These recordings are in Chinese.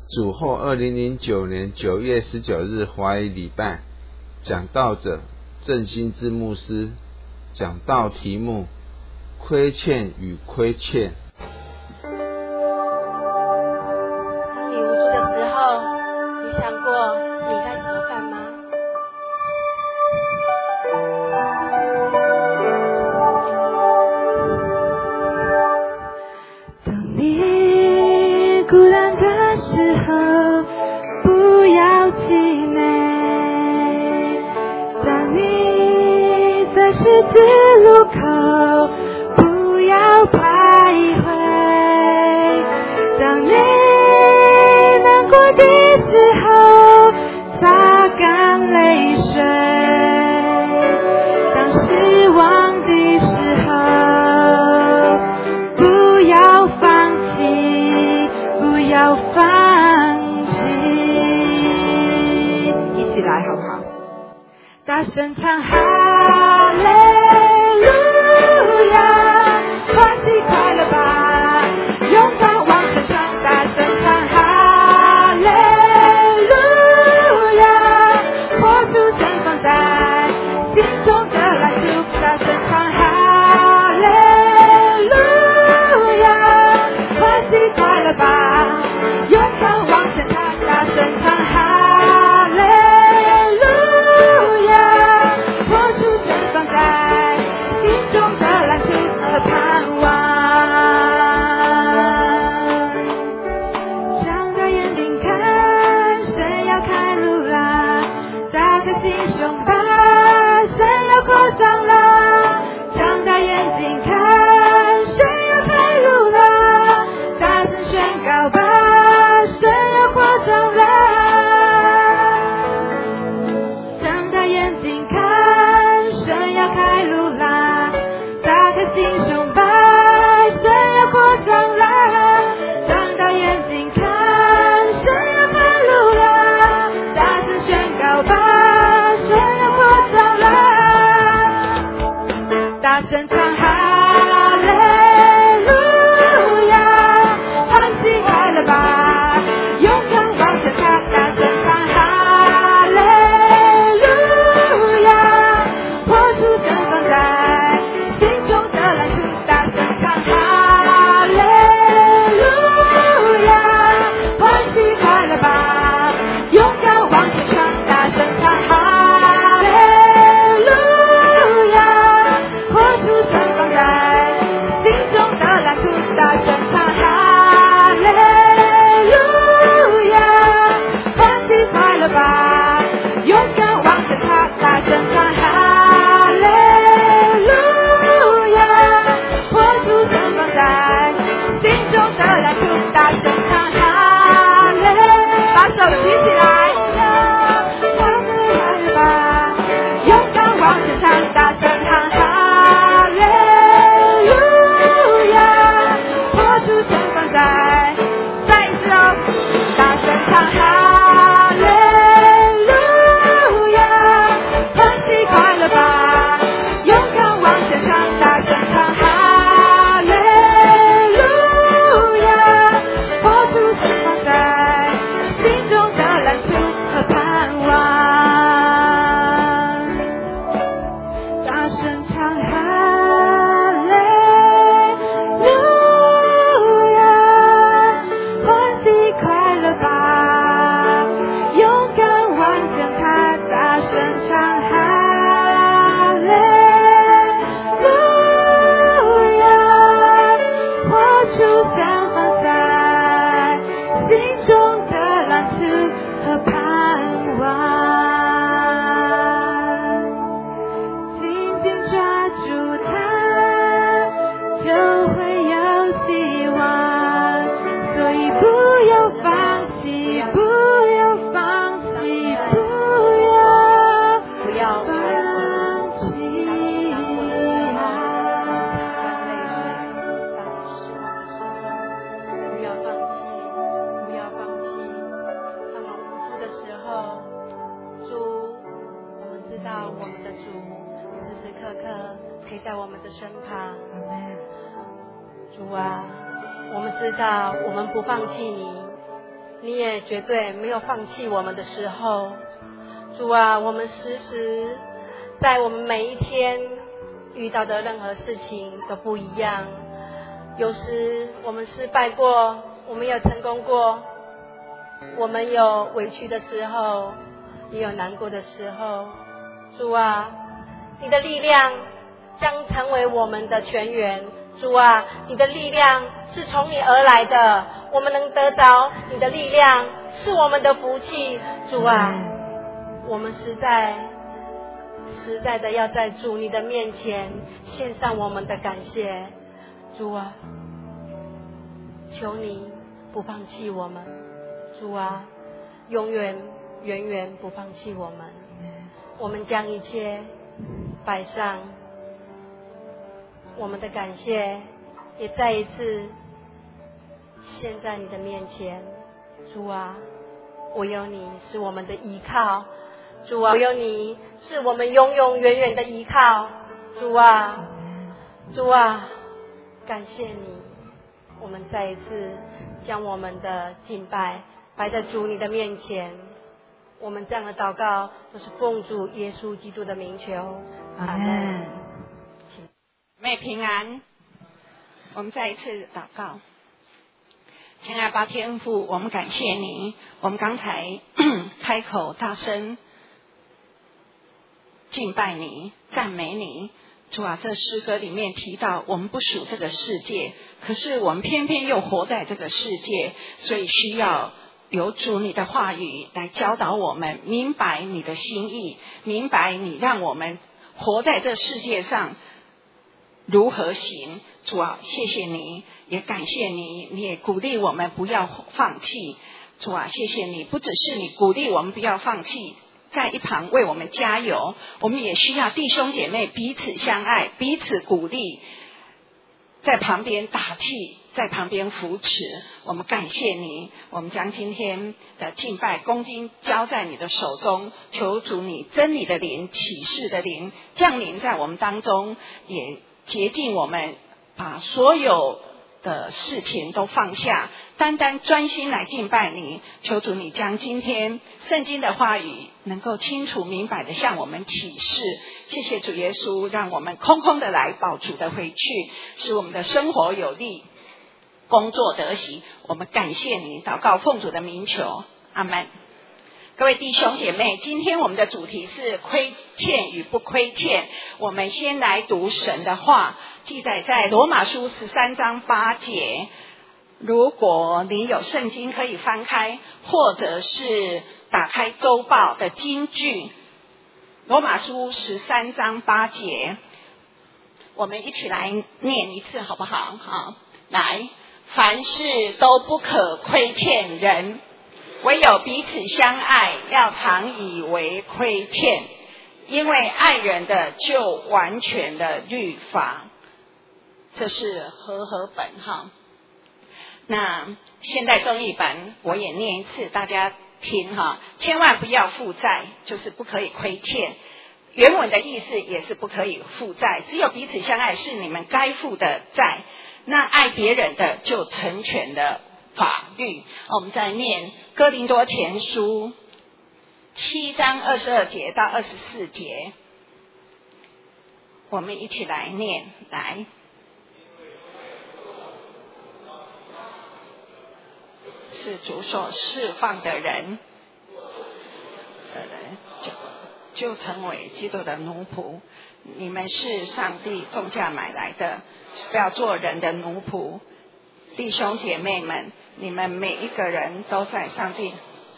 主后2009年9月19日华语礼拜，讲道者郑兴之牧师，讲道题目亏欠与亏欠。 当你无助的时候，你想过你该怎么办吗？ 当你孤单的时候，不要气馁；当你在十字路口，不要徘徊；当你难过的时候，擦干泪水；当失望的时候，不要放弃，不要放弃。一起来好不好？大声唱哈利路亚，欢喜快乐吧，勇敢往前闯，大声唱哈利路亚，活出神放在心中的蓝图，大声唱哈利路亚，欢喜快乐吧，勇敢往前踏，大声唱哈利路亚，活出神放在心中的蓝图和盼望。张开眼睛看，神要开路啦，打开心胸吧，神要扩张啦，张开眼睛看，神要开路啦，大声宣告吧，神要扩张啦，张开眼睛看，神要开路啦，打开心胸吧，神要扩张啦，张开眼睛看，神要开路啦，大声宣告吧，神要扩张啦，大声唱哈利路亚，欢喜快乐吧，勇敢往前踏，大声唱哈利路亚，活出神放在心中的蓝图，大声唱哈利路亚，欢喜快乐吧，勇敢往前闯，大声唱哈利路亚，活出神放在心中的蓝图，大声唱哈利路亚，欢喜快乐吧，勇敢往前踏，大声唱哈利路亚，活出神放在心中的蓝图，大声唱哈利，把手举起来，欢喜快乐吧，勇敢往前唱，大声唱哈利路亚，活出神放在，再一次哦，大声唱哈利路亚，欢喜快乐吧，勇敢往前唱，大声唱哈利路亚，活出神放在心中的蓝图和盼望，大声唱哈利路亚，欢喜快乐吧，勇敢往前踏，大声唱哈利路亚，活出神放在心中的蓝图和盼望，紧紧抓住它，就会有希望，所以不要放弃，不要放弃，不要放弃。 不要放弃，不要放弃。当我们无助的时候，主，我们知道我们的主时时刻刻陪在我们的身旁。主啊，我们知道我们不放弃你， 你也绝对没有放弃我们的时候。主啊，我们时时在我们每一天遇到的任何事情都不一样，有时我们失败过，我们有成功过，我们有委屈的时候，也有难过的时候。主啊，你的力量将成为我们的泉源。主啊，你的力量是从你而来的，我们能得着你的力量是我们的福气。主啊，我们实在的要在主你的面前献上我们的感谢。主啊，求你不放弃我们。主啊，永远远远不放弃我们。我们将一切摆上，我们的感谢也再一次献在你的面前。主啊，唯有你是我们的依靠。主啊，唯有你是我们永永远远的依靠。主啊，主啊，感谢你。我们再一次将我们的敬拜摆在主你的面前。我们这样的祷告都是奉主耶稣基督的名求。阿们。 妹平安，我们再一次祷告。亲爱的爸天父，我们感谢你，我们刚才开口大声敬拜你，赞美你。主啊，这诗歌里面提到我们不属这个世界，可是我们偏偏又活在这个世界，所以需要有主你的话语来教导我们，明白你的心意，明白你让我们活在这世界上如何行。主啊，谢谢你，也感谢你，你也鼓励我们不要放弃。主啊，谢谢你，不只是你鼓励我们不要放弃，在一旁为我们加油，我们也需要弟兄姐妹彼此相爱，彼此鼓励，在旁边打气，在旁边扶持。我们感谢你，我们将今天的敬拜恭敬交在你的手中，求主你真理的灵，启示的灵降临在我们当中，也洁净我们，把所有的事情都放下，单单专心来敬拜你。求主你将今天圣经的话语能够清楚明白的向我们启示。谢谢主耶稣，让我们空空的来，饱足的回去，使我们的生活有力，工作得喜。我们感谢你，祷告奉主的名求，阿们。各位弟兄姐妹，今天我们的主题是亏欠与不亏欠。我们先来读神的话，记载在罗马书13章8节。如果你有圣经可以翻开，或者是打开周报的金句，罗马书13章8节，我们一起来念一次好不好？好，来，凡事都不可亏欠人，唯有彼此相爱，要常以为亏欠，因为爱人的就完全的律法。这是和本哈。那现代中译版我也念一次，大家听哈，千万不要负债，就是不可以亏欠。原文的意思也是不可以负债，只有彼此相爱是你们该负的债，那爱别人的就成全了法律。我们再念哥林多前书7章22节到24节，我们一起来念，来。是主所释放的人，就成为基督的奴仆。你们是上帝重价买来的，不要做人的奴仆。弟兄姐妹们，你们每一个人都在上帝。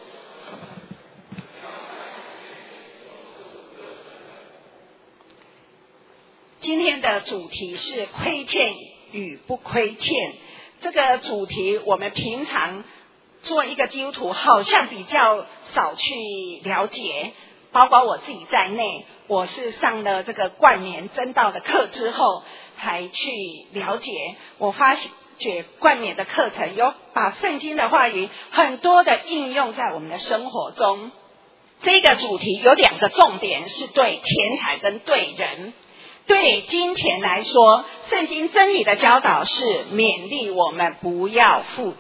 今天的主题是亏欠与不亏欠。这个主题我们平常做一个基督徒好像比较少去了解，包括我自己在内，我是上了这个冠冕真道的课之后才去了解。我发觉冠冕的课程有把圣经的话语很多的应用在我们的生活中。这个主题有2个重点，是对钱财跟对人。对金钱来说，圣经真理的教导是勉励我们不要负债，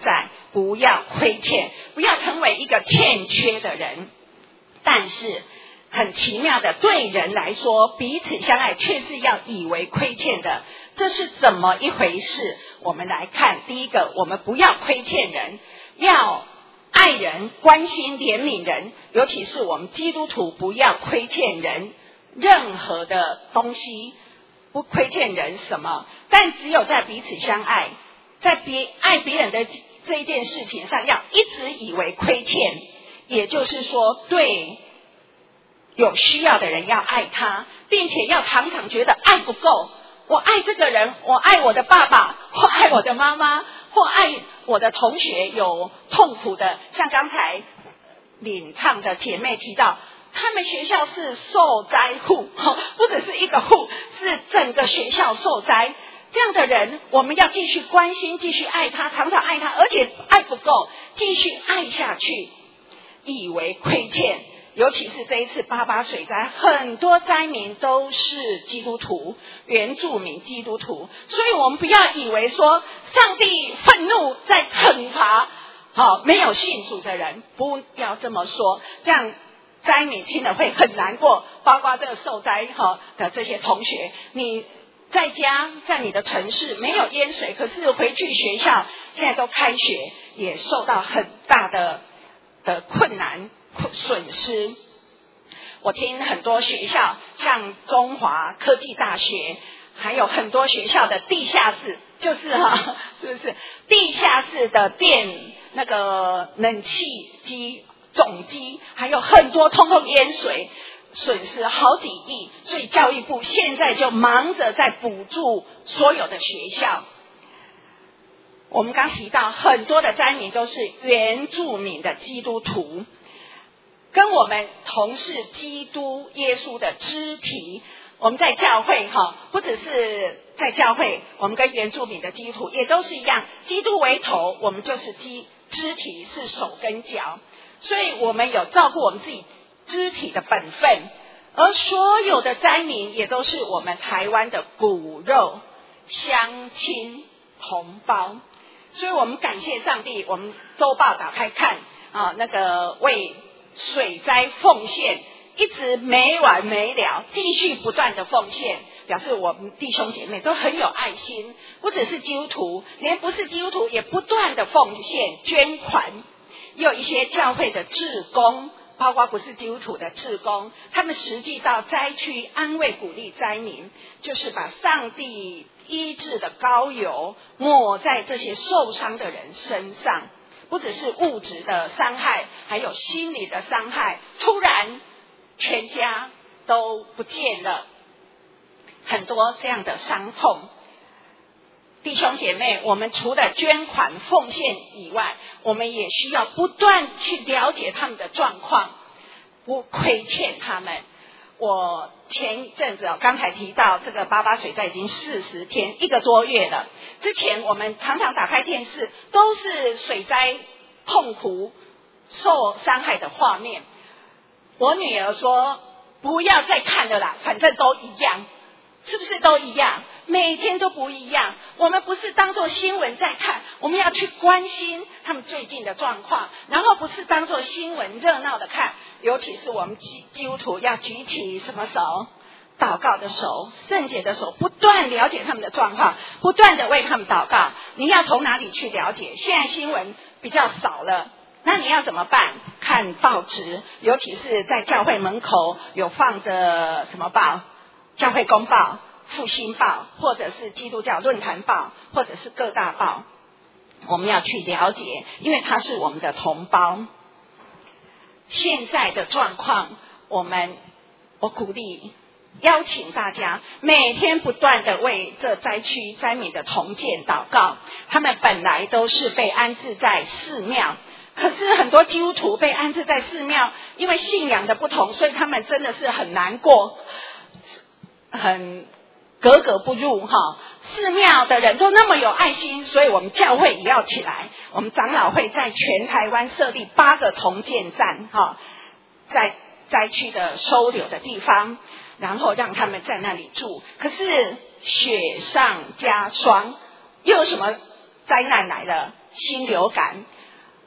不要亏欠，不要成为一个欠缺的人。但是很奇妙的，对人来说，彼此相爱却是要以为亏欠的，这是怎么一回事？我们来看，第一个，我们不要亏欠人，要爱人、关心、怜悯人，尤其是我们基督徒，不要亏欠人任何的东西，不亏欠人什么，但只有在彼此相爱，在爱别人的这一件事情上，要一直以为亏欠，也就是说，对有需要的人要爱他，并且要常常觉得爱不够。我爱这个人，我爱我的爸爸，或爱我的妈妈，或爱我的同学有痛苦的，像刚才领唱的姐妹提到，他们学校是受灾户，不只是一个户，是整个学校受灾。这样的人，我们要继续关心，继续爱他，常常爱他，而且爱不够，继续爱下去，以为亏欠。尤其是这一次88水灾，很多灾民都是基督徒，原住民基督徒，所以我们不要以为说上帝愤怒在惩罚没有信主的人，不要这么说，这样灾民听了会很难过。包括这个受灾的这些同学，你在家在你的城市没有淹水，可是回去学校现在都开学，也受到很大的困难损失。我听很多学校，像中华科技大学，还有很多学校的地下室，就是是不是地下室的电那个冷气机总机，还有很多通通淹水，损失好几亿。所以教育部现在就忙着在补助所有的学校。我们刚提到很多的灾民都是原住民的基督徒，跟我们同是基督耶稣的肢体。我们在教会不只是在教会，我们跟原住民的基督徒也都是一样，基督为头，我们就是肢体，是手跟脚，所以我们有照顾我们自己肢体的本分。而所有的灾民也都是我们台湾的骨肉乡亲同胞，所以我们感谢上帝。我们周报打开看那个为水灾奉献，一直没完没了，继续不断的奉献，表示我们弟兄姐妹都很有爱心，不只是基督徒，连不是基督徒也不断的奉献捐款。也有一些教会的志工，包括不是基督徒的志工，他们实际到灾区安慰鼓励灾民，就是把上帝医治的膏油抹在这些受伤的人身上，不只是物质的伤害，还有心理的伤害，突然全家都不见了，很多这样的伤痛。弟兄姐妹，我们除了捐款奉献以外，我们也需要不断去了解他们的状况，不亏欠他们。我前一阵子刚才提到这个88水灾已经40天1个多月了，之前我们常常打开电视都是水灾痛苦受伤害的画面。我女儿说不要再看了啦，反正都一样。是不是都一样？每天都不一样。我们不是当作新闻在看，我们要去关心他们最近的状况，然后不是当作新闻热闹的看。尤其是我们基督徒要举起什么手？祷告的手，圣洁的手，不断了解他们的状况，不断的为他们祷告。你要从哪里去了解？现在新闻比较少了，那你要怎么办？看报纸，尤其是在教会门口有放着什么报？教会公报、复兴报，或者是基督教论坛报，或者是各大报，我们要去了解，因为他是我们的同胞。现在的状况，我鼓励邀请大家每天不断的为这灾区灾民的重建祷告。他们本来都是被安置在寺庙，可是很多基督徒被安置在寺庙，因为信仰的不同，所以他们真的是很难过，很格格不入寺庙的人都那么有爱心，所以我们教会也要起来。我们长老会在全台湾设立8个重建站在灾区的收留的地方，然后让他们在那里住。可是雪上加霜，又有什么灾难来了？新流感，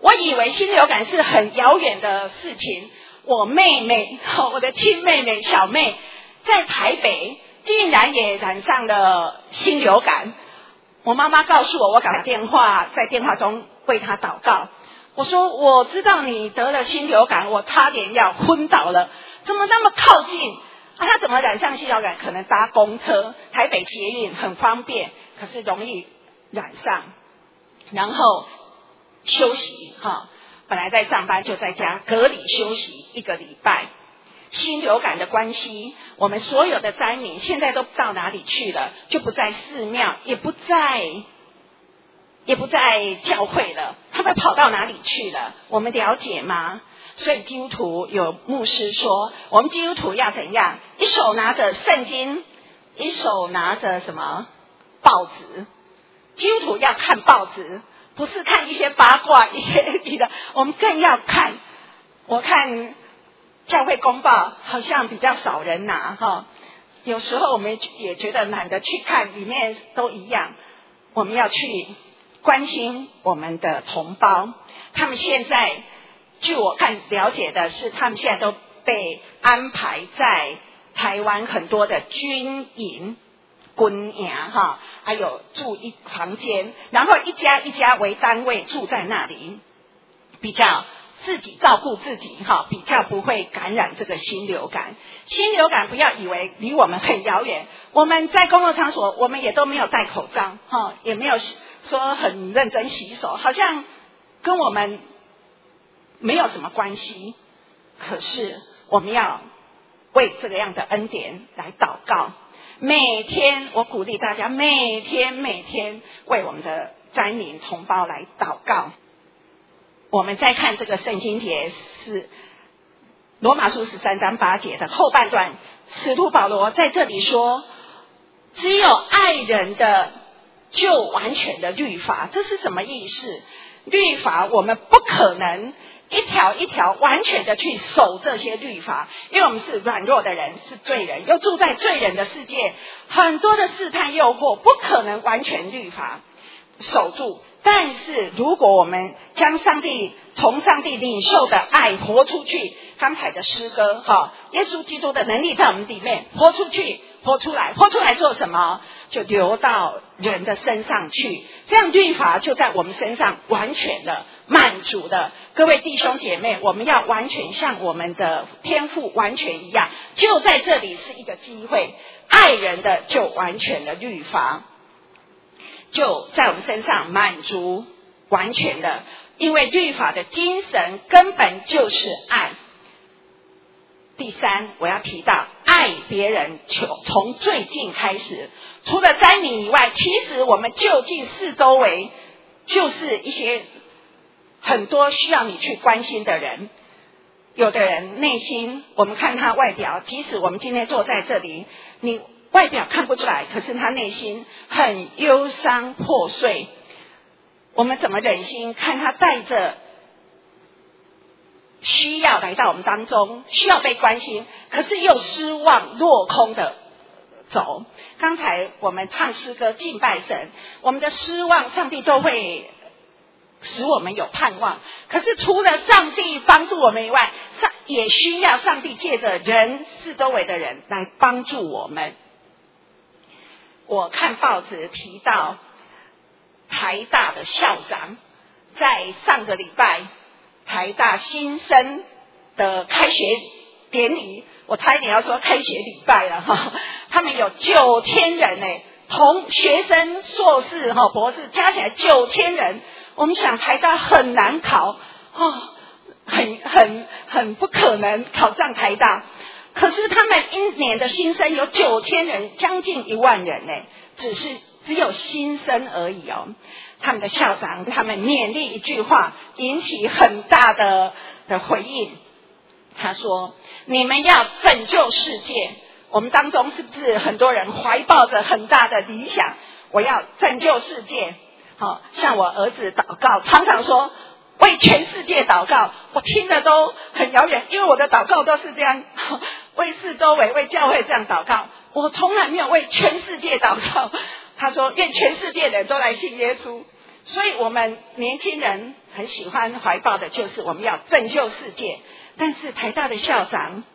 我以为心流感是很遥远的事情。我妹妹，我的亲妹妹小妹，在台北竟然也染上了心流感。我妈妈告诉我，我打电话，在电话中为她祷告。我说我知道你得了心流感，我差点要昏倒了，怎么那么靠近？他怎么染上心流感？可能搭公车，台北捷运很方便，可是容易染上。然后休息本来在上班就在家隔离休息1个礼拜。心流感的关系，我们所有的灾民现在都到哪里去了？就不在寺庙，也不在教会了，他们跑到哪里去了？我们了解吗？所以基督徒有牧师说，我们基督徒要怎样？一手拿着圣经，一手拿着什么？报纸。基督徒要看报纸，不是看一些八卦一些别的，我们更要看。我看教会公报好像比较少人拿有时候我们也觉得懒得去看，里面都一样。我们要去关心我们的同胞，他们现在据我了解的是，他们现在都被安排在台湾很多的军营、军营还有住一房间，然后一家一家为单位住在那里，比较自己照顾自己比较不会感染这个心流感。心流感不要以为离我们很遥远，我们在公共场所我们也都没有戴口罩也没有说很认真洗手，好像跟我们没有什么关系。可是我们要为这个样的恩典来祷告，每天我鼓励大家每天为我们的灾民同胞来祷告。我们再看这个圣经节是罗马书13章8节的后半段，使徒保罗在这里说，只有爱人的就完全的律法。这是什么意思？律法我们不可能一条一条完全的去守这些律法，因为我们是软弱的人，是罪人，又住在罪人的世界，很多的试探诱惑，不可能完全律法守住。但是如果我们将从上帝领受的爱活出去，刚才的诗歌耶稣基督的能力在我们里面活出去，活出来做什么？就流到人的身上去，这样律法就在我们身上完全的满足了。各位弟兄姐妹，我们要完全像我们的天父完全一样，就在这里是一个机会，爱人的就完全的律法就在我们身上满足完全的，因为律法的精神根本就是爱。第三，我要提到爱别人从最近开始，除了灾民以外，其实我们就近四周围就是一些很多需要你去关心的人。有的人内心我们看他外表，即使我们今天坐在这里，你外表看不出来，可是他内心很忧伤破碎。我们怎么忍心看他带着需要来到我们当中，需要被关心，可是又失望落空的走。刚才我们唱诗歌敬拜神，我们的失望上帝都会使我们有盼望，可是除了上帝帮助我们以外，也需要上帝借着人四周围的人来帮助我们。我看报纸提到台大的校长在上个礼拜台大新生的开学典礼，我差一点要说开学礼拜了他们有9000人同学生硕士博士加起来9000人。我们想台大很难考很不可能考上台大，可是他们一年的新生有9000人，将近1万人只有新生而已他们的校长他们勉励一句话引起很大的回应，他说你们要拯救世界。我们当中是不是很多人怀抱着很大的理想，我要拯救世界像我儿子祷告常常说为全世界祷告，我听了都很遥远，因为我的祷告都是这样为四周围为教会这样祷告，我从来没有为全世界祷告。他说愿全世界的人都来信耶稣。 所以我们年轻人很喜欢怀抱的就是我们要拯救世界。但是台大的校长，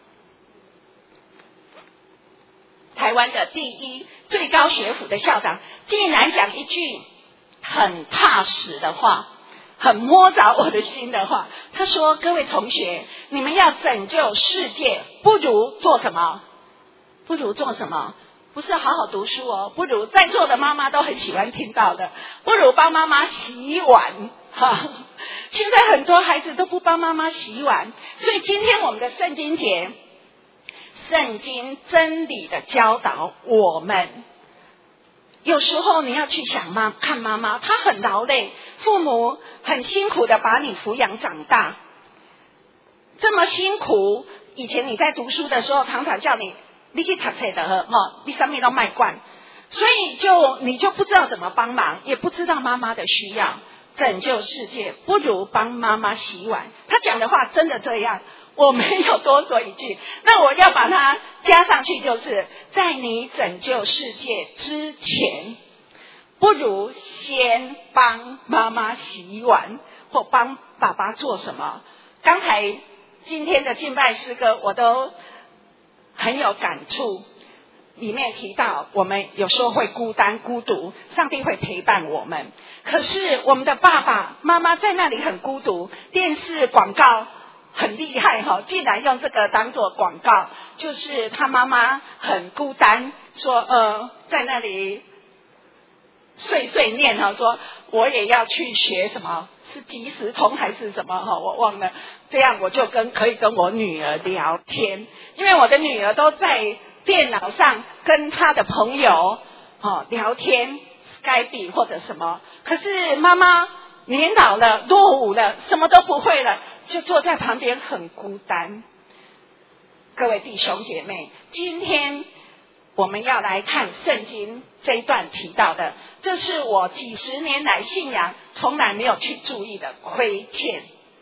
台湾的第一最高学府的校长，竟然讲一句很踏实的话，很摸着我的心的话。他说：各位同学，你们要拯救世界，不如做什么？不如做什么？不是好好读书哦，不如在座的妈妈都很喜欢听到的，不如帮妈妈洗碗哈。现在很多孩子都不帮妈妈洗碗，所以今天我们的圣经节，圣经真理的教导我们，有时候你要去想看妈妈，她很劳累，父母很辛苦的把你抚养长大，这么辛苦。以前你在读书的时候，常常叫你去读册的你上面都卖惯，所以你就不知道怎么帮忙，也不知道妈妈的需要。拯救世界不如帮妈妈洗碗，他讲的话真的这样，我没有多说一句。那我要把它加上去，就是在你拯救世界之前，不如先帮妈妈洗碗，或帮爸爸做什么。刚才今天的敬拜诗歌我都很有感触，里面提到我们有时候会孤单孤独，上帝会陪伴我们。可是我们的爸爸妈妈在那里很孤独，电视广告很厉害竟然用这个当作广告，就是他妈妈很孤单，说在那里碎碎念说我也要去学什么，是即时通还是什么我忘了，这样我就可以跟我女儿聊天，因为我的女儿都在电脑上跟她的朋友聊天，Skype 或者什么。可是妈妈年老了，落伍了，什么都不会了，就坐在旁边很孤单。各位弟兄姐妹，今天我们要来看圣经这一段提到的，这是我几十年来信仰从来没有去注意的亏欠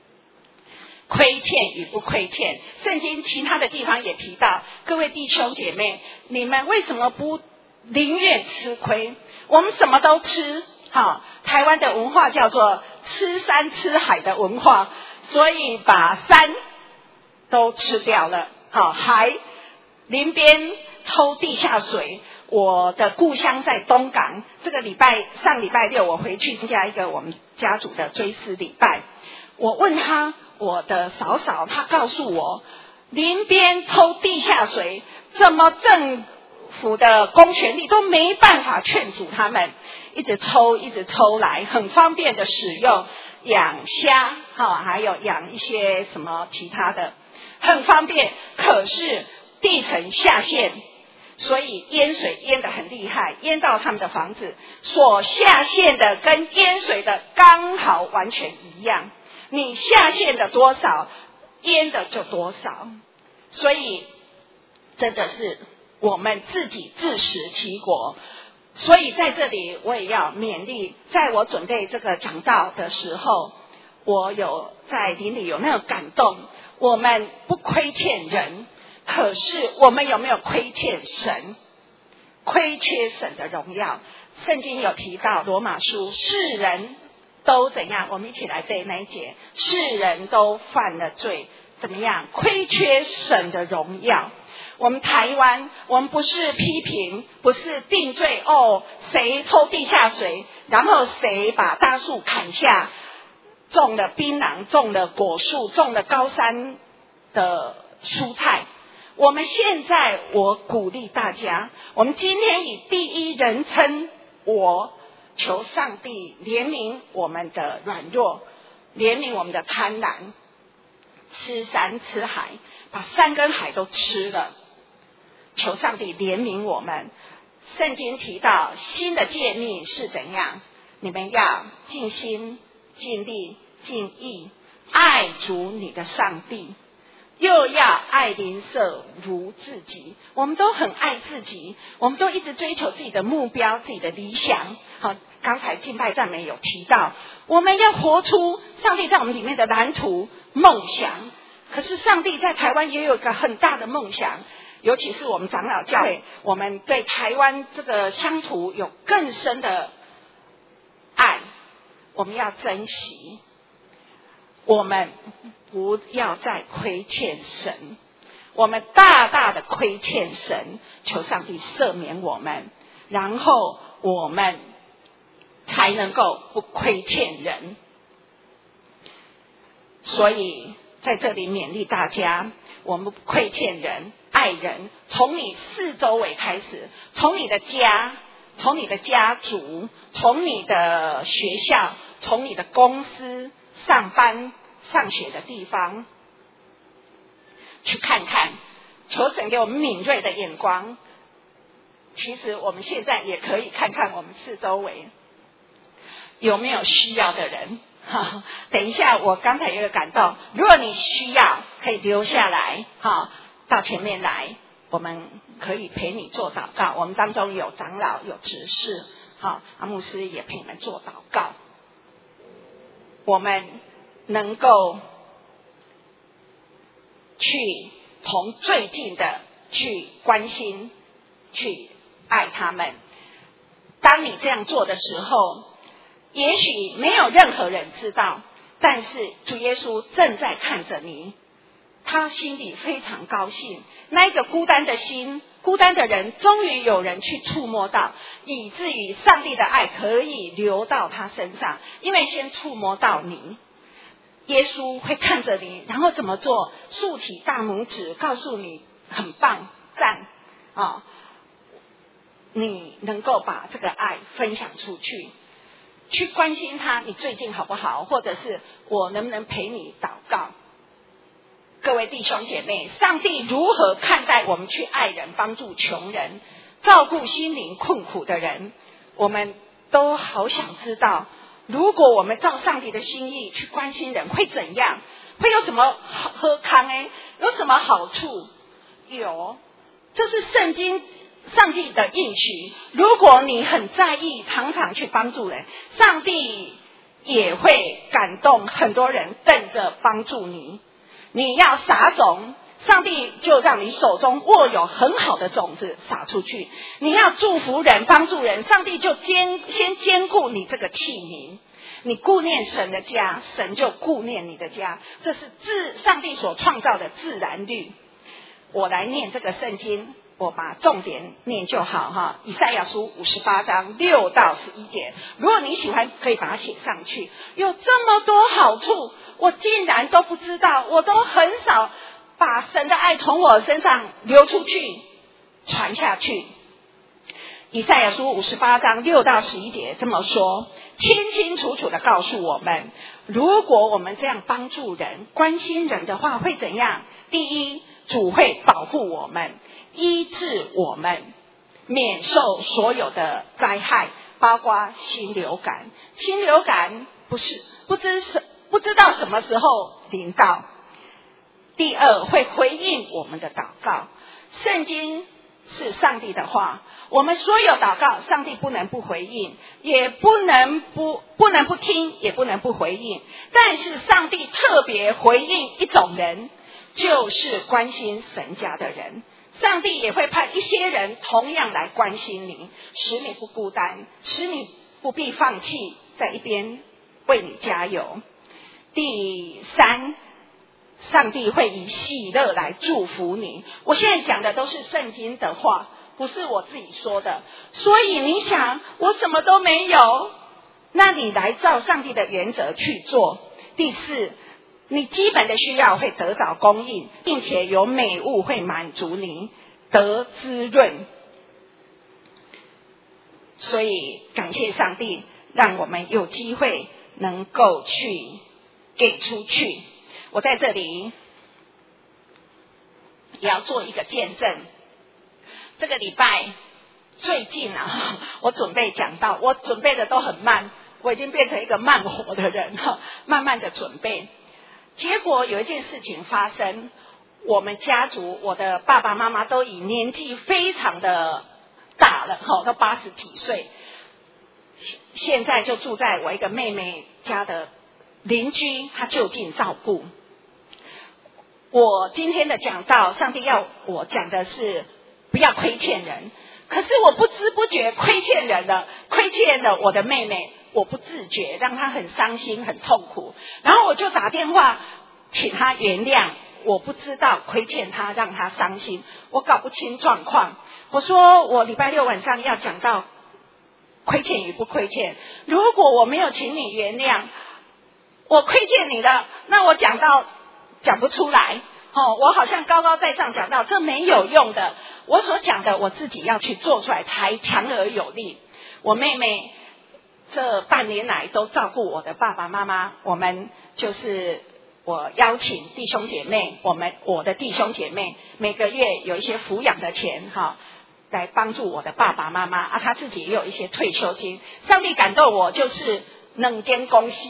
与不亏欠。圣经其他的地方也提到，各位弟兄姐妹，你们为什么不宁愿吃亏？我们什么都吃，台湾的文化叫做吃山吃海的文化，所以把山都吃掉了，海林边抽地下水。我的故乡在东港，这个上礼拜六我回去参加一个我们家族的追思礼拜，我问他，我的嫂嫂她告诉我，林边抽地下水，怎么政府的公权力都没办法劝阻他们，一直抽来，很方便的使用，养虾还有养一些什么其他的，很方便。可是地层下陷，所以淹水淹得很厉害，淹到他们的房子，所下陷的跟淹水的刚好完全一样，你下陷的多少，淹的就多少。所以真的是我们自己自食其果。所以在这里我也要勉励，在我准备这个讲道的时候，我有在灵里有那种感动。我们不亏欠人，可是我们有没有亏欠神？亏缺神的荣耀。圣经有提到罗马书，世人都怎样？我们一起来背那一节，世人都犯了罪，怎么样？亏缺神的荣耀。我们台湾，我们不是批评，不是定罪谁抽地下水，然后谁把大树砍下，种了槟榔，种了果树，种了高山的蔬菜。我们现在，我鼓励大家，我们今天以第一人称我，求上帝怜悯我们的软弱，怜悯我们的贪婪，吃山吃海，把山跟海都吃了，求上帝怜悯我们。圣经提到新的诫命是怎样？你们要尽心尽力尽意爱主你的上帝，又要爱邻舍如自己。我们都很爱自己，我们都一直追求自己的目标，自己的理想。刚才敬拜赞美有提到，我们要活出上帝在我们里面的蓝图梦想。可是上帝在台湾也有一个很大的梦想，尤其是我们长老教会，我们对台湾这个乡土有更深的爱。 我们要珍惜，我们不要再亏欠神，我们大大的亏欠神，求上帝赦免我们，然后我们才能够不亏欠人。所以在这里勉励大家，我们不亏欠人，爱人，从你四周围开始，从你的家，从你的家族，从你的学校，从你的公司、上班、上学的地方去看看，求神给我们敏锐的眼光。其实我们现在也可以看看我们四周围有没有需要的人。等一下，我刚才有个感动，如果你需要，可以留下来，到前面来，我们可以陪你做祷告。我们当中有长老，有执事，牧师也陪你们做祷告。我们能够去从最近的去关心，去爱他们。当你这样做的时候，也许没有任何人知道，但是主耶稣正在看着你，他心里非常高兴。那一个孤单的心，孤单的人，终于有人去触摸到，以至于上帝的爱可以流到他身上，因为先触摸到你。耶稣会看着你，然后怎么做？竖起大拇指告诉你很棒，赞你能够把这个爱分享出去，去关心他，你最近好不好？或者是我能不能陪你祷告？各位弟兄姐妹，上帝如何看待我们去爱人、帮助穷人、照顾心灵困苦的人？我们都好想知道，如果我们照上帝的心意去关心人，会怎样？会有什么喝康有什么好处？有，这是圣经上帝的应许。如果你很在意，常常去帮助人，上帝也会感动很多人等着帮助你。你要撒种，上帝就让你手中握有很好的种子撒出去。你要祝福人、帮助人，上帝就先兼顾你这个器皿。你顾念神的家，神就顾念你的家，这是上帝所创造的自然律。我来念这个圣经，我把重点念就好以赛亚书58章6到11节，如果你喜欢可以把它写上去。有这么多好处，我竟然都不知道，我都很少把神的爱从我身上流出去，传下去。以赛亚书58章6到11节这么说，清清楚楚的告诉我们，如果我们这样帮助人、关心人的话，会怎样？第一，主会保护我们，医治我们，免受所有的灾害，包括心流感。心流感不知道什么时候临到。第二，会回应我们的祷告。圣经是上帝的话，我们所有祷告，上帝不能不回应，也不能不听，也不能不回应。但是上帝特别回应一种人，就是关心神家的人。上帝也会派一些人同样来关心你，使你不孤单，使你不必放弃，在一边为你加油。第三，上帝会以喜乐来祝福你。我现在讲的都是圣经的话，不是我自己说的。所以你想，我什么都没有，那你来照上帝的原则去做。第四，你基本的需要会得到供应，并且有美物会满足你，得滋润。所以感谢上帝，让我们有机会能够去给出去。我在这里也要做一个见证。这个礼拜最近我准备讲道，我准备的都很慢，我已经变成一个慢活的人，慢慢的准备。结果有一件事情发生，我们家族，我的爸爸妈妈都已年纪非常的大了，都80几岁，现在就住在我一个妹妹家的邻居，他就近照顾。我今天的讲道，上帝要我讲的是不要亏欠人，可是我不知不觉亏欠人了，亏欠了我的妹妹， 我不自觉，让他很伤心很痛苦，然后我就打电话请他原谅，我不知道亏欠他让他伤心，我搞不清状况。我说我礼拜六晚上要讲到亏欠与不亏欠，如果我没有请你原谅，我亏欠你的，那我讲不出来，我好像高高在上讲到，这没有用的，我所讲的我自己要去做出来才强而有力。我妹妹这半年来都照顾我的爸爸妈妈，我们就是我邀请弟兄姐妹，我的弟兄姐妹每个月有一些抚养的钱来帮助我的爸爸妈妈他自己也有一些退休金。上帝感动我，就是2间公司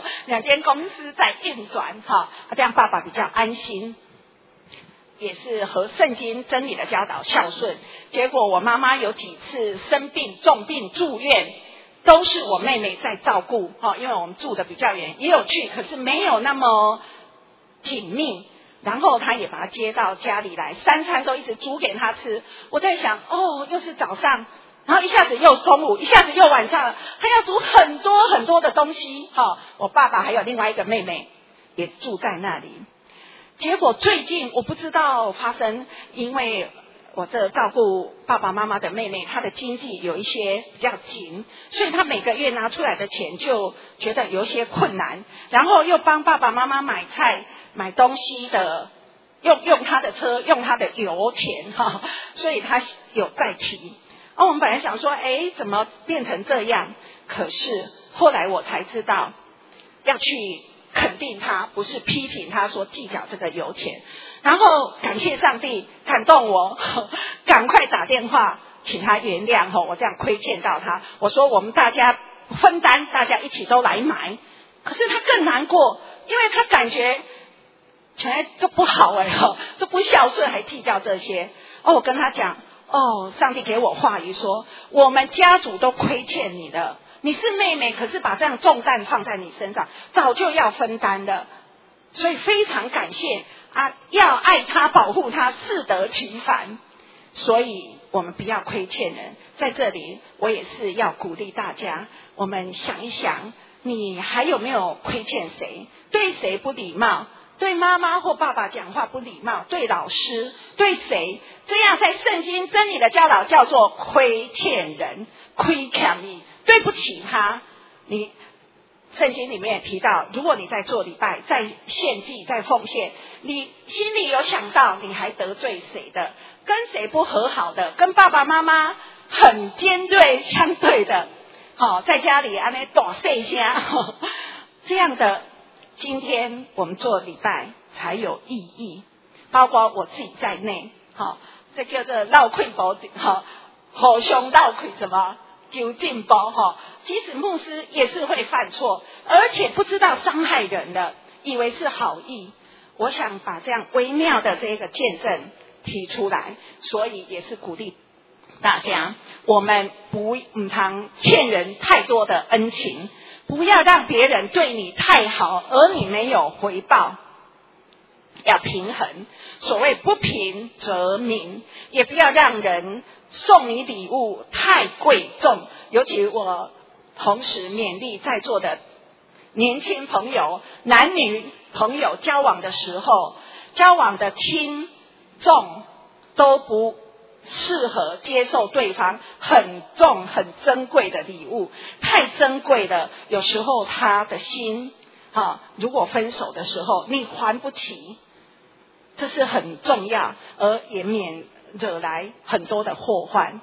2间公司在运转这样爸爸比较安心，也是合圣经真理的教导孝顺。结果我妈妈有几次生病重病住院，都是我妹妹在照顾因为我们住的比较远，也有去，可是没有那么紧密。然后她也把她接到家里来，3餐都一直煮给她吃。我在想又是早上，然后一下子又中午，一下子又晚上了，她要煮很多很多的东西我爸爸还有另外一个妹妹也住在那里。结果最近我不知道发生，因为我这照顾爸爸妈妈的妹妹，她的经济有一些比较紧，所以她每个月拿出来的钱就觉得有些困难，然后又帮爸爸妈妈买菜买东西的，用她的车用她的油钱所以她有在提。我们本来想说怎么变成这样，可是后来我才知道要去肯定他，不是批评他说计较这个油钱。然后感谢上帝感动我赶快打电话请他原谅我这样亏欠到他。我说我们大家分担，大家一起都来买。可是他更难过，因为他感觉起来这不好这不孝顺还计较这些。我跟他讲上帝给我话语说，我们家族都亏欠你的，你是妹妹，可是把这样重担放在你身上，早就要分担的，所以非常感谢要爱他保护他，适得其反。所以我们不要亏欠人。在这里我也是要鼓励大家，我们想一想，你还有没有亏欠谁？对谁不礼貌？对妈妈或爸爸讲话不礼貌，对老师，对谁？这样在圣经真理的教导叫做亏欠人，亏欠你，对不起他。你圣经里面也提到，如果你在做礼拜，在献祭，在奉献，你心里有想到你还得罪谁的，跟谁不和好的，跟爸爸妈妈很尖锐相对的在家里这样大声声这样的，今天我们做礼拜才有意义，包括我自己在内这叫做绕愧薄互相绕愧什么求进步即使牧师也是会犯错，而且不知道伤害人的，以为是好意。我想把这样微妙的这个见证提出来，所以也是鼓励大家，我们不常欠人太多的恩情，不要让别人对你太好而你没有回报，要平衡。所谓不平则鸣，也不要让人送你礼物太贵重。尤其我同时勉励在座的年轻朋友，男女朋友交往的时候，交往的轻重都不适合接受对方很重很珍贵的礼物，太珍贵了，有时候他的心如果分手的时候你还不起，这是很重要，而也免惹来很多的祸患。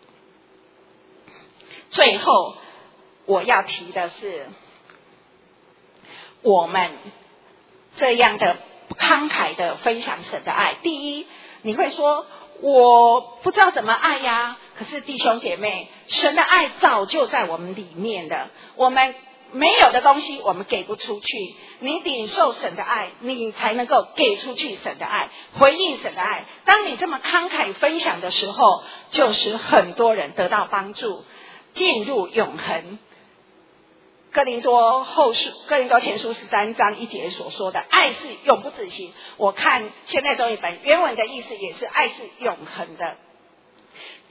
最后我要提的是，我们这样的慷慨的分享神的爱。第一，你会说我不知道怎么爱呀，可是弟兄姐妹，神的爱早就在我们里面了，我们没有的东西我们给不出去，你领受神的爱，你才能够给出去神的爱，回应神的爱。当你这么慷慨分享的时候，就使很多人得到帮助，进入永恒。哥林多前书13章1节所说的爱是永不止息，我看现在中译本原文的意思也是爱是永恒的。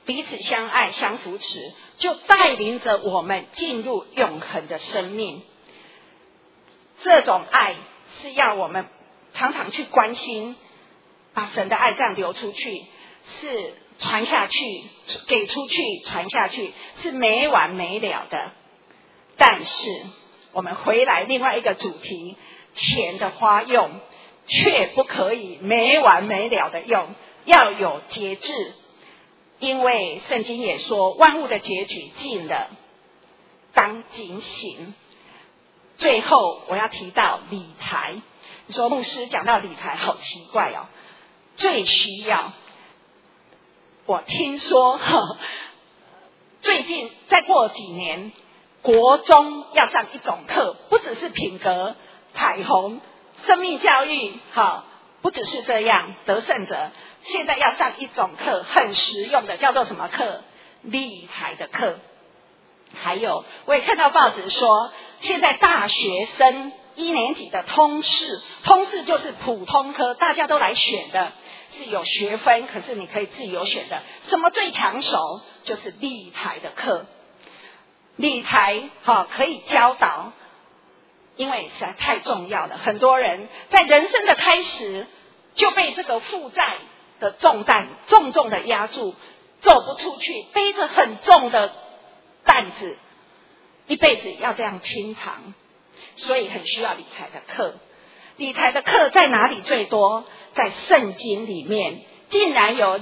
彼此相爱相扶持，就带领着我们进入永恒的生命。这种爱是要我们常常去关心，把神的爱这样流出去，是传下去，给出去，传下去，是没完没了的。但是我们回来另外一个主题，钱的花用却不可以没完没了的用，要有节制。因为圣经也说，万物的结局近了，当警醒。最后我要提到理财。你说牧师讲到理财好奇怪哦，最需要。我听说最近再过几年，国中要上一种课，不只是品格、彩虹、生命教育，不只是这样，得胜者现在要上一种课，很实用的，叫做什么课？理财的课。还有我也看到报纸说，现在大学生1年级的通识就是普通科，大家都来选的，是有学分，可是你可以自由选的。什么最抢手？就是理财的课。理财可以教导，因为实在太重要了。很多人在人生的开始就被这个负债的重担重重的压住，走不出去，背着很重的担子，一辈子要这样清偿，所以很需要理财的课。理财的课在哪里最多？在圣经里面，竟然有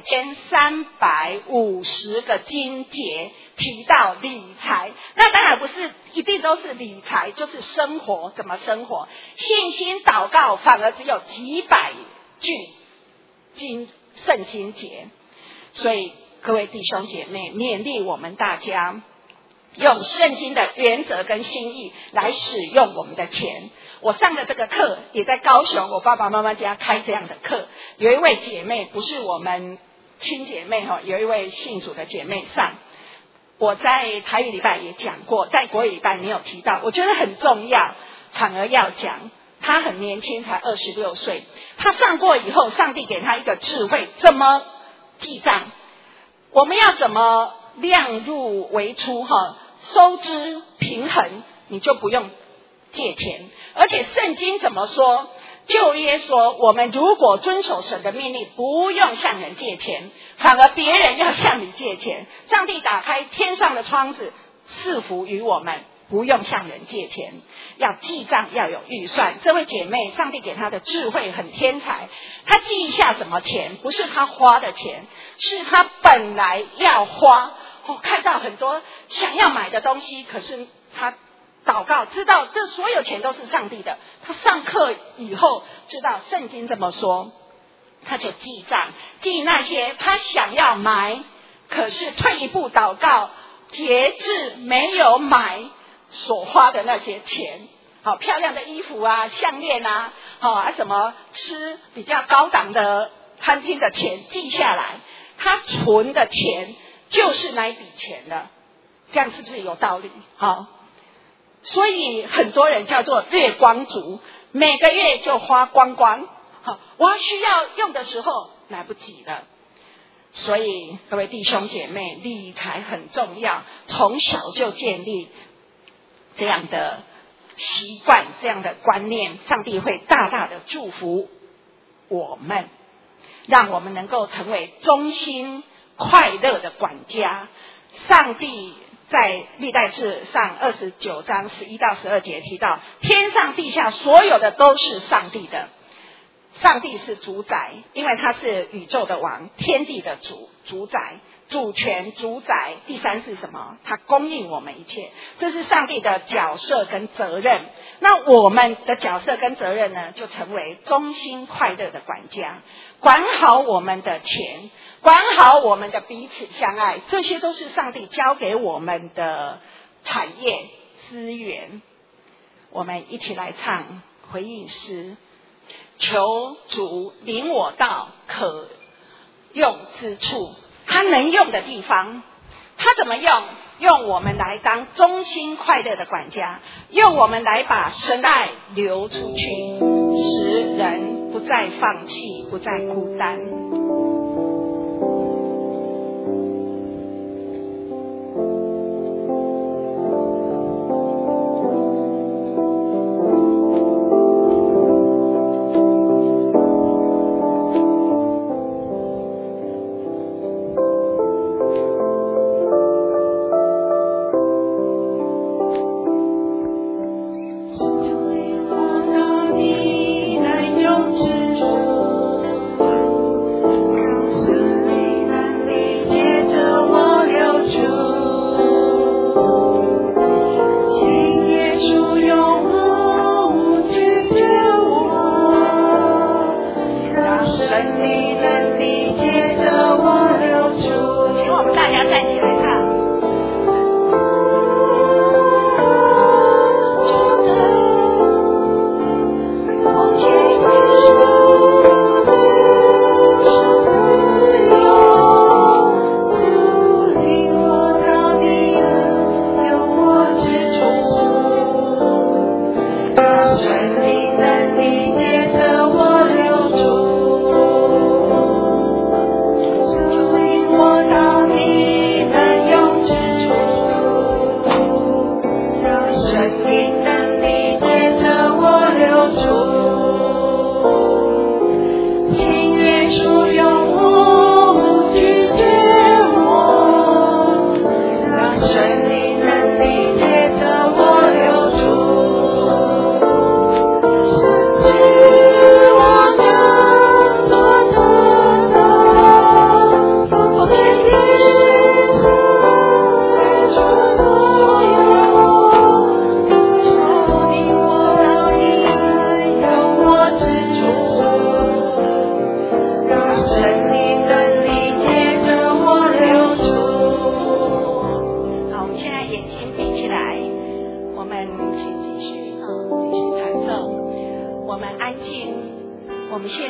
2350个经节提到理财。那当然不是一定都是理财，就是生活，怎么生活。信心祷告反而只有几百句圣经节。所以各位弟兄姐妹，勉励我们大家用圣经的原则跟心意来使用我们的钱。我上的这个课也在高雄我爸爸妈妈家开这样的课，有一位姐妹，不是我们亲姐妹，有一位信主的姐妹上。我在台语礼拜也讲过，在国语礼拜没有提到，我觉得很重要，反而要讲。她很年轻，才26岁，她上过以后，上帝给她一个智慧，怎么记账，我们要怎么量入为出，收支平衡，你就不用借钱。而且圣经怎么说？旧约说，我们如果遵守神的命令，不用向人借钱，反而别人要向你借钱。上帝打开天上的窗子，赐福于我们，不用向人借钱。要记账，要有预算。这位姐妹，上帝给她的智慧很天才，她记一下什么钱，不是她花的钱，是她本来要花。看到很多想要买的东西，可是她祷告知道这所有钱都是上帝的。他上课以后知道圣经这么说，他就记账，记那些他想要买，可是退一步祷告，节制没有买所花的那些钱。好漂亮的衣服啊，项链啊，什么吃比较高档的餐厅的钱记下来，他存的钱就是那一笔钱了。这样是不是有道理？所以很多人叫做月光族，每个月就花光光，我需要用的时候来不及了。所以各位弟兄姐妹，理财很重要，从小就建立这样的习惯，这样的观念，上帝会大大的祝福我们，让我们能够成为忠心快乐的管家。上帝在历代志上29章11到12节提到，天上地下所有的都是上帝的。上帝是主宰，因为他是宇宙的王，天地的主宰，主权主宰。第三是什么？他供应我们一切，这是上帝的角色跟责任。那我们的角色跟责任呢，就成为忠心快乐的管家，管好我们的钱，管好我们的彼此相爱，这些都是上帝交给我们的产业资源。我们一起来唱回应诗，求主领我到可用之处。他能用的地方，他怎么用？用我们来当忠心快乐的管家，用我们来把神爱流出去，使人不再放弃，不再孤单。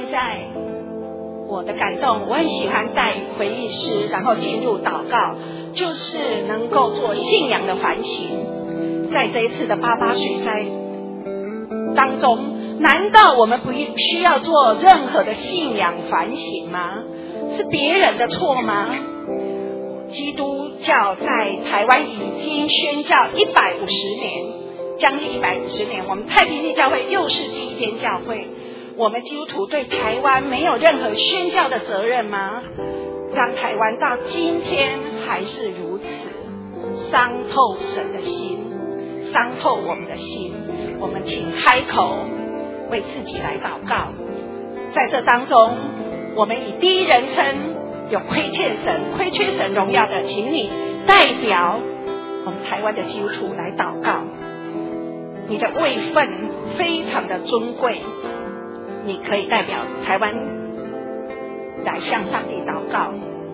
现在我的感动，我很喜欢带回忆诗，然后进入祷告，就是能够做信仰的反省。在这一次的88水灾当中，难道我们不需要做任何的信仰反省吗？是别人的错吗？基督教在台湾已经宣教150年，将近150年。我们太平地教会又是第一间教会，我们基督徒对台湾没有任何宣教的责任吗？让台湾到今天还是如此，伤透神的心，伤透我们的心。我们请开口为自己来祷告。在这当中，我们以第一人称有亏欠神荣耀的，请你代表我们台湾的基督徒来祷告。你的位分非常的尊贵，你可以代表台湾来向上帝祷告，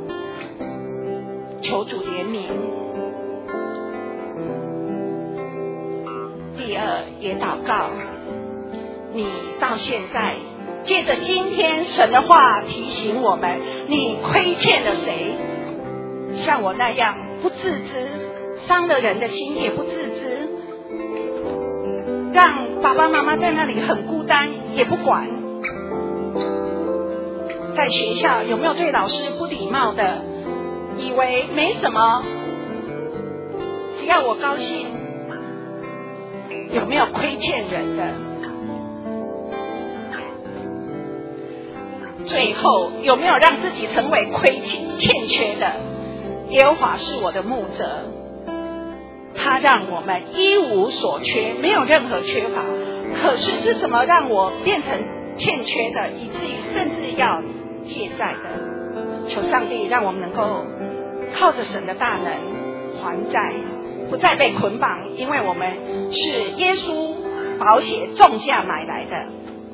求主怜悯。第二，也祷告你到现在借着今天神的话提醒我们，你亏欠了谁？像我那样不自知，伤了人的心也不自知，让爸爸妈妈在那里很孤单也不管，在学校有没有对老师不礼貌的，以为没什么，只要我高兴，有没有亏欠人的？最后有没有让自己成为欠缺的？耶和华是我的牧者，他让我们一无所缺，没有任何缺乏。可是是什么让我变成欠缺的，以至于甚至要借债的？求上帝让我们能够靠着神的大能还债，不再被捆绑，因为我们是耶稣宝血重价买来的。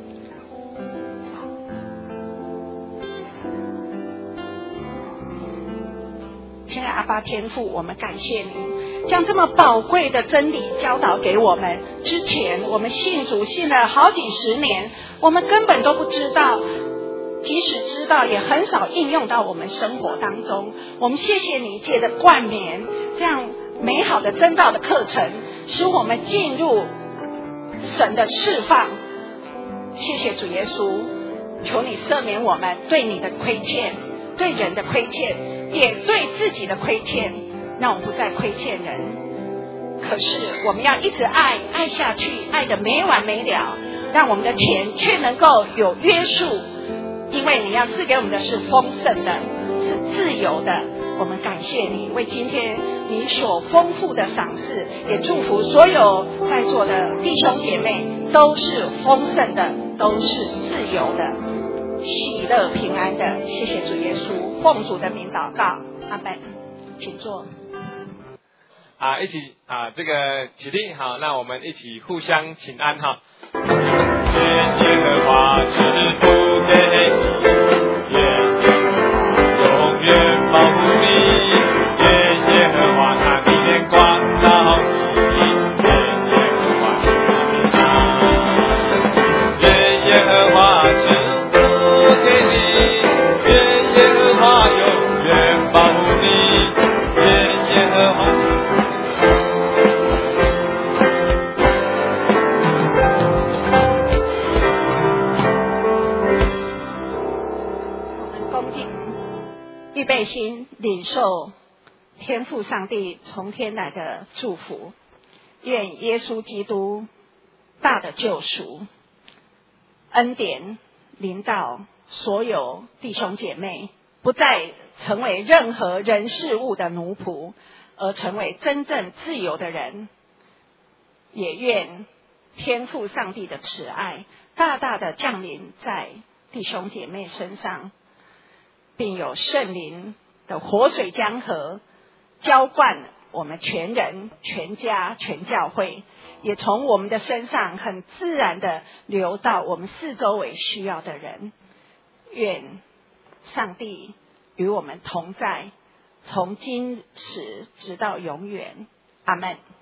亲爱的阿爸天父，我们感谢你将这么宝贵的真理教导给我们。之前我们信主信了好几十年，我们根本都不知道，即使知道也很少应用到我们生活当中。我们谢谢你借着冠冕这样美好的真道的课程，使我们进入神的释放。谢谢主耶稣，求你赦免我们对你的亏欠，对人的亏欠，也对自己的亏欠，让我们不再亏欠人。可是我们要一直爱下去，爱得没完没了，让我们的钱却能够有约束，因为你要赐给我们的是丰盛的，是自由的。我们感谢你为今天你所丰富的赏赐，也祝福所有在座的弟兄姐妹都是丰盛的，都是自由的，喜乐平安的。谢谢主耶稣，奉主的名祷告，阿们。请坐。 一起这个起立，好，那我们一起互相请安哈。愿耶和华赐福给你，愿耶和华永远保护你，愿耶和华他的脸光照你，愿耶和华赐平安，愿耶和华赐福给你，愿耶和华永远保护你，愿耶和华。 预备心领受天父上帝从天来的祝福，愿耶稣基督大的救赎恩典临到所有弟兄姐妹，不再成为任何人事物的奴仆，而成为真正自由的人。也愿天父上帝的慈爱大大的降临在弟兄姐妹身上，并有圣灵的活水江河浇灌我们全人、全家、全教会，也从我们的身上很自然的流到我们四周围需要的人。愿上帝与我们同在，从今时直到永远。阿们。